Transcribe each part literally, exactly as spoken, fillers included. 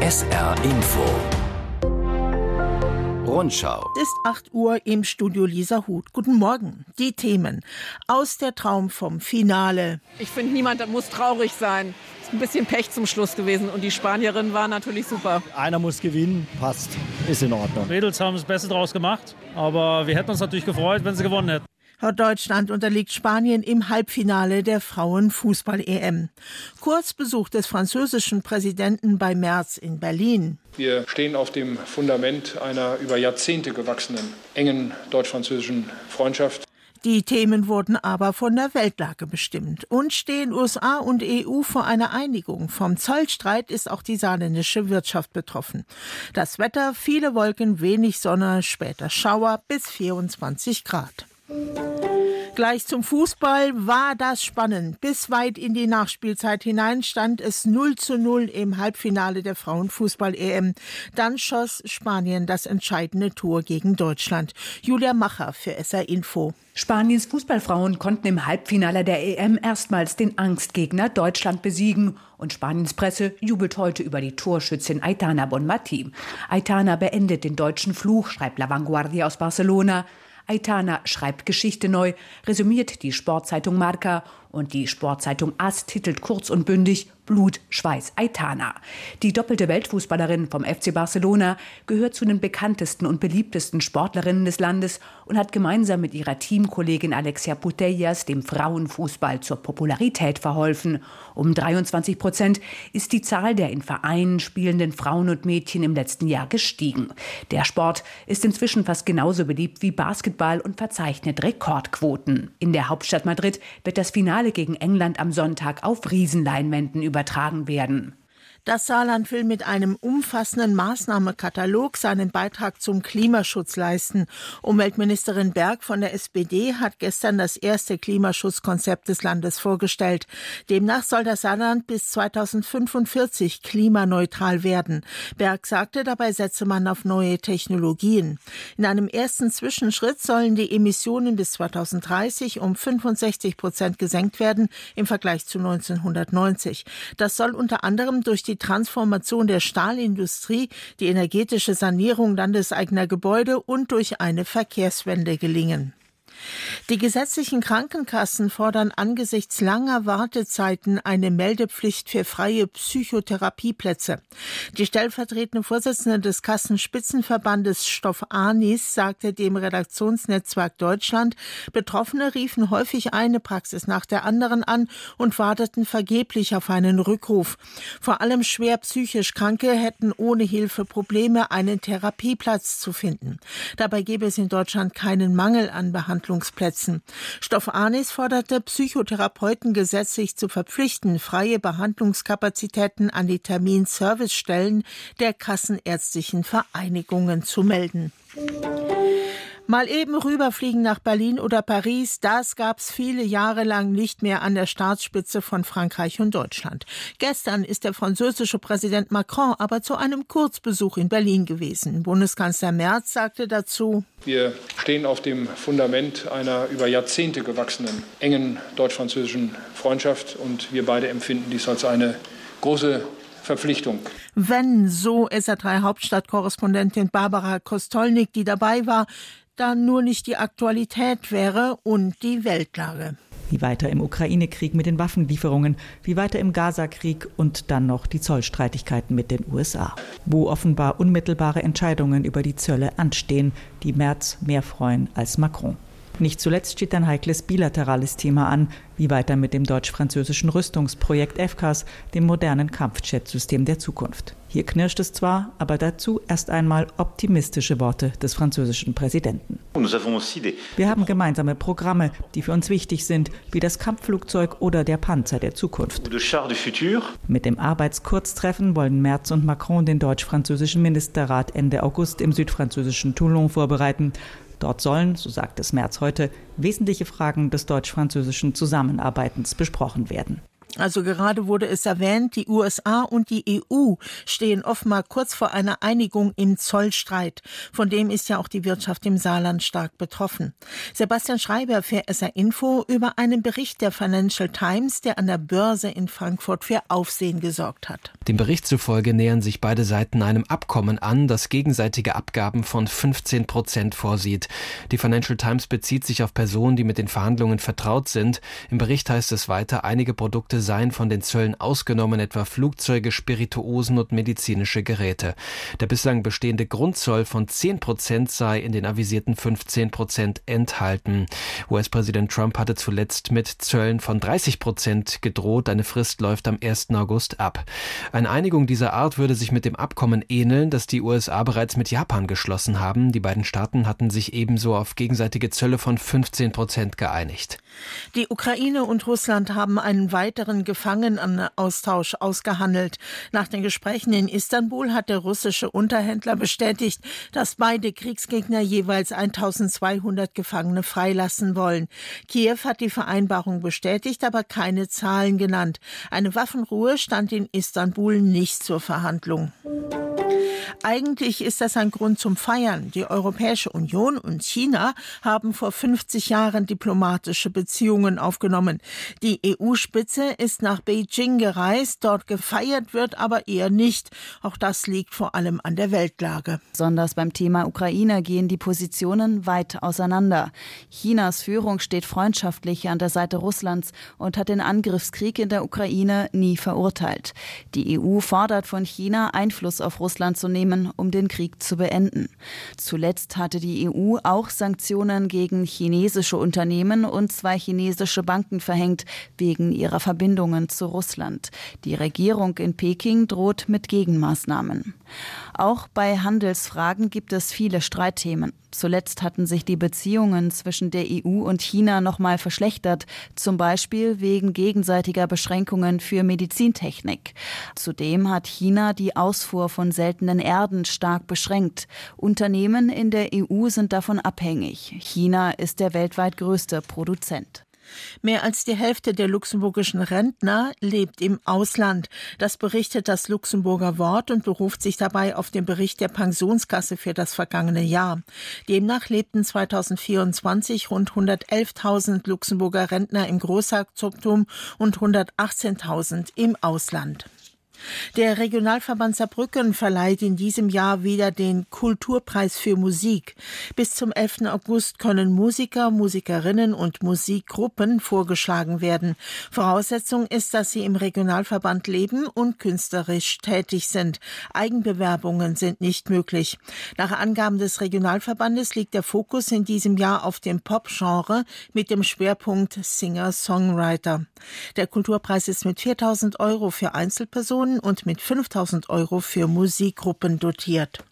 S R Info Rundschau. Es ist acht Uhr, im Studio Lisa Huth. Guten Morgen. Die Themen aus der Traum vom Finale. Ich finde, niemand muss traurig sein. Es ist ein bisschen Pech zum Schluss gewesen und die Spanierin war natürlich super. Einer muss gewinnen, passt, ist in Ordnung. Mädels haben das Beste draus gemacht, aber wir hätten uns natürlich gefreut, wenn sie gewonnen hätten. Deutschland unterliegt Spanien im Halbfinale der Frauenfußball-E M. Kurzbesuch des französischen Präsidenten bei Merz in Berlin. Wir stehen auf dem Fundament einer über Jahrzehnte gewachsenen, engen deutsch-französischen Freundschaft. Die Themen wurden aber von der Weltlage bestimmt. Und stehen U S A und E U vor einer Einigung. Vom Zollstreit ist auch die saarländische Wirtschaft betroffen. Das Wetter, viele Wolken, wenig Sonne, später Schauer bis vierundzwanzig Grad. Gleich zum Fußball war das spannend. Bis weit in die Nachspielzeit hinein stand es null zu null im Halbfinale der Frauenfußball-E M. Dann schoss Spanien das entscheidende Tor gegen Deutschland. Julia Macher für S R Info. Spaniens Fußballfrauen konnten im Halbfinale der E M erstmals den Angstgegner Deutschland besiegen. Und Spaniens Presse jubelt heute über die Torschützin Aitana Bonmatí. Aitana beendet den deutschen Fluch, schreibt La Vanguardia aus Barcelona. Aitana schreibt Geschichte neu, resümiert die Sportzeitung Marca und die Sportzeitung AS titelt kurz und bündig Blut, Schweiß, Aitana. Die doppelte Weltfußballerin vom F C Barcelona gehört zu den bekanntesten und beliebtesten Sportlerinnen des Landes und hat gemeinsam mit ihrer Teamkollegin Alexia Putellas dem Frauenfußball zur Popularität verholfen. Um dreiundzwanzig Prozent ist die Zahl der in Vereinen spielenden Frauen und Mädchen im letzten Jahr gestiegen. Der Sport ist inzwischen fast genauso beliebt wie Basketball und verzeichnet Rekordquoten. In der Hauptstadt Madrid wird das Finale gegen England am Sonntag auf Riesenleinwänden übertragen werden. Das Saarland will mit einem umfassenden Maßnahmekatalog seinen Beitrag zum Klimaschutz leisten. Umweltministerin Berg von der S P D hat gestern das erste Klimaschutzkonzept des Landes vorgestellt. Demnach soll das Saarland bis zweitausendfünfundvierzig klimaneutral werden. Berg sagte, dabei setze man auf neue Technologien. In einem ersten Zwischenschritt sollen die Emissionen bis zweitausenddreißig um fünfundsechzig Prozent gesenkt werden im Vergleich zu neunzehnhundertneunzig. Das soll unter anderem durch die Die Transformation der Stahlindustrie, die energetische Sanierung landeseigener Gebäude und durch eine Verkehrswende gelingen. Die gesetzlichen Krankenkassen fordern angesichts langer Wartezeiten eine Meldepflicht für freie Psychotherapieplätze. Die stellvertretende Vorsitzende des Kassenspitzenverbandes Stoff Anis sagte dem Redaktionsnetzwerk Deutschland, Betroffene riefen häufig eine Praxis nach der anderen an und warteten vergeblich auf einen Rückruf. Vor allem schwer psychisch Kranke hätten ohne Hilfe Probleme, einen Therapieplatz zu finden. Dabei gäbe es in Deutschland keinen Mangel an Behandlungsplätzen. Stoff Anis forderte, Psychotherapeuten gesetzlich zu verpflichten, freie Behandlungskapazitäten an die Terminservicestellen der kassenärztlichen Vereinigungen zu melden. Mal eben rüberfliegen nach Berlin oder Paris, das gab's viele Jahre lang nicht mehr an der Staatsspitze von Frankreich und Deutschland. Gestern ist der französische Präsident Macron aber zu einem Kurzbesuch in Berlin gewesen. Bundeskanzler Merz sagte dazu: Wir stehen auf dem Fundament einer über Jahrzehnte gewachsenen, engen deutsch-französischen Freundschaft und wir beide empfinden dies als eine große Verpflichtung. Wenn, so S R drei Hauptstadtkorrespondentin Barbara Kostolnik, die dabei war, dann nur nicht die Aktualität wäre und die Weltlage. Wie weiter im Ukraine-Krieg mit den Waffenlieferungen, wie weiter im Gaza-Krieg und dann noch die Zollstreitigkeiten mit den U S A. Wo offenbar unmittelbare Entscheidungen über die Zölle anstehen, die Merz mehr freuen als Macron. Nicht zuletzt steht ein heikles bilaterales Thema an, wie weiter mit dem deutsch-französischen Rüstungsprojekt F C A S, dem modernen Kampfjet-System der Zukunft. Hier knirscht es zwar, aber dazu erst einmal optimistische Worte des französischen Präsidenten. Wir haben gemeinsame Programme, die für uns wichtig sind, wie das Kampfflugzeug oder der Panzer der Zukunft. Mit dem Arbeitskurztreffen wollen Merz und Macron den deutsch-französischen Ministerrat Ende August im südfranzösischen Toulon vorbereiten. Dort sollen, so sagt es Merz heute, wesentliche Fragen des deutsch-französischen Zusammenarbeitens besprochen werden. Also gerade wurde es erwähnt, die U S A und die E U stehen offenbar kurz vor einer Einigung im Zollstreit. Von dem ist ja auch die Wirtschaft im Saarland stark betroffen. Sebastian Schreiber für S R Info über einen Bericht der Financial Times, der an der Börse in Frankfurt für Aufsehen gesorgt hat. Dem Bericht zufolge nähern sich beide Seiten einem Abkommen an, das gegenseitige Abgaben von fünfzehn Prozent vorsieht. Die Financial Times bezieht sich auf Personen, die mit den Verhandlungen vertraut sind. Im Bericht heißt es weiter, einige Produkte seien von den Zöllen ausgenommen, etwa Flugzeuge, Spirituosen und medizinische Geräte. Der bislang bestehende Grundzoll von zehn Prozent sei in den avisierten fünfzehn Prozent enthalten. U S-Präsident Trump hatte zuletzt mit Zöllen von dreißig Prozent gedroht. Eine Frist läuft am ersten August ab. Eine Einigung dieser Art würde sich mit dem Abkommen ähneln, das die U S A bereits mit Japan geschlossen haben. Die beiden Staaten hatten sich ebenso auf gegenseitige Zölle von fünfzehn Prozent geeinigt. Die Ukraine und Russland haben einen weiteren Gefangenenaustausch ausgehandelt. Nach den Gesprächen in Istanbul hat der russische Unterhändler bestätigt, dass beide Kriegsgegner jeweils eintausendzweihundert Gefangene freilassen wollen. Kiew hat die Vereinbarung bestätigt, aber keine Zahlen genannt. Eine Waffenruhe stand in Istanbul nicht zur Verhandlung. Eigentlich ist das ein Grund zum Feiern. Die Europäische Union und China haben vor fünfzig Jahren diplomatische Beziehungen aufgenommen. Die E U-Spitze ist nach Beijing gereist. Dort gefeiert wird aber eher nicht. Auch das liegt vor allem an der Weltlage. Besonders beim Thema Ukraine gehen die Positionen weit auseinander. Chinas Führung steht freundschaftlich an der Seite Russlands und hat den Angriffskrieg in der Ukraine nie verurteilt. Die E U fordert von China, Einfluss auf Russland zu nehmen, um den Krieg zu beenden. Zuletzt hatte die E U auch Sanktionen gegen chinesische Unternehmen und zwei chinesische Banken verhängt, wegen ihrer Verbindungen zu Russland. Die Regierung in Peking droht mit Gegenmaßnahmen. Auch bei Handelsfragen gibt es viele Streitthemen. Zuletzt hatten sich die Beziehungen zwischen der E U und China noch mal verschlechtert, zum Beispiel wegen gegenseitiger Beschränkungen für Medizintechnik. Zudem hat China die Ausfuhr von seltenen Erden stark beschränkt. Unternehmen in der E U sind davon abhängig. China ist der weltweit größte Produzent. Mehr als die Hälfte der luxemburgischen Rentner lebt im Ausland. Das berichtet das Luxemburger Wort und beruft sich dabei auf den Bericht der Pensionskasse für das vergangene Jahr. Demnach lebten zweitausendvierundzwanzig rund hundertelftausend Luxemburger Rentner im Großherzogtum und hundertachtzehntausend im Ausland. Der Regionalverband Saarbrücken verleiht in diesem Jahr wieder den Kulturpreis für Musik. Bis zum elften August können Musiker, Musikerinnen und Musikgruppen vorgeschlagen werden. Voraussetzung ist, dass sie im Regionalverband leben und künstlerisch tätig sind. Eigenbewerbungen sind nicht möglich. Nach Angaben des Regionalverbandes liegt der Fokus in diesem Jahr auf dem Pop-Genre mit dem Schwerpunkt Singer-Songwriter. Der Kulturpreis ist mit viertausend Euro für Einzelpersonen und mit fünftausend Euro für Musikgruppen dotiert.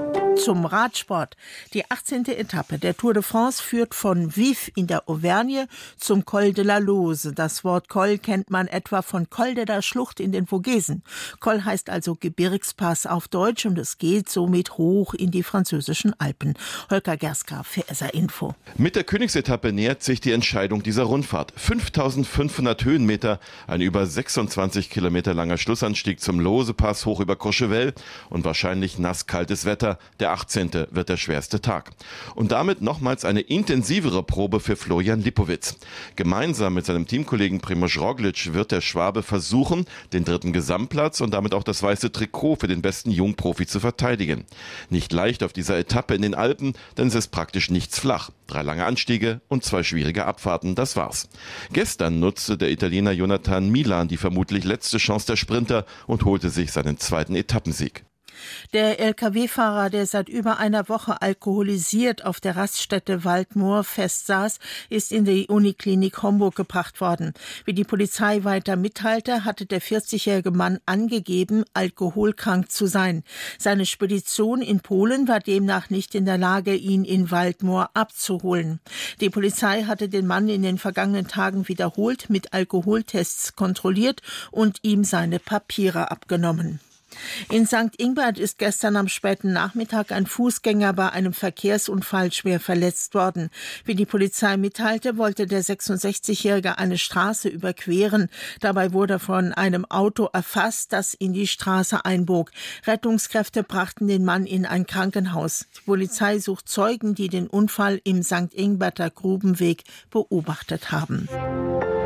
Zum Radsport. Die achtzehnte Etappe der Tour de France führt von Vif in der Auvergne zum Col de la Loze. Das Wort Col kennt man etwa von Col de la Schlucht in den Vogesen. Col heißt also Gebirgspass auf Deutsch und es geht somit hoch in die französischen Alpen. Holger Gerska für S R Info. Mit der Königsetappe nähert sich die Entscheidung dieser Rundfahrt. fünftausendfünfhundert Höhenmeter, ein über sechsundzwanzig Kilometer langer Schlussanstieg zum Losepass hoch über Courchevel und wahrscheinlich nasskaltes Wetter. Der achtzehnte wird der schwerste Tag. Und damit nochmals eine intensivere Probe für Florian Lipowitz. Gemeinsam mit seinem Teamkollegen Primož Roglič wird der Schwabe versuchen, den dritten Gesamtplatz und damit auch das weiße Trikot für den besten Jungprofi zu verteidigen. Nicht leicht auf dieser Etappe in den Alpen, denn es ist praktisch nichts flach. Drei lange Anstiege und zwei schwierige Abfahrten, das war's. Gestern nutzte der Italiener Jonathan Milan die vermutlich letzte Chance der Sprinter und holte sich seinen zweiten Etappensieg. Der L K W-Fahrer, der seit über einer Woche alkoholisiert auf der Raststätte Waldmoor festsaß, ist in die Uniklinik Homburg gebracht worden. Wie die Polizei weiter mitteilte, hatte der vierzigjährige Mann angegeben, alkoholkrank zu sein. Seine Spedition in Polen war demnach nicht in der Lage, ihn in Waldmoor abzuholen. Die Polizei hatte den Mann in den vergangenen Tagen wiederholt mit Alkoholtests kontrolliert und ihm seine Papiere abgenommen. In Sankt Ingbert ist gestern am späten Nachmittag ein Fußgänger bei einem Verkehrsunfall schwer verletzt worden. Wie die Polizei mitteilte, wollte der sechsundsechzigjährige eine Straße überqueren. Dabei wurde er von einem Auto erfasst, das in die Straße einbog. Rettungskräfte brachten den Mann in ein Krankenhaus. Die Polizei sucht Zeugen, die den Unfall im Sankt Ingberter Grubenweg beobachtet haben.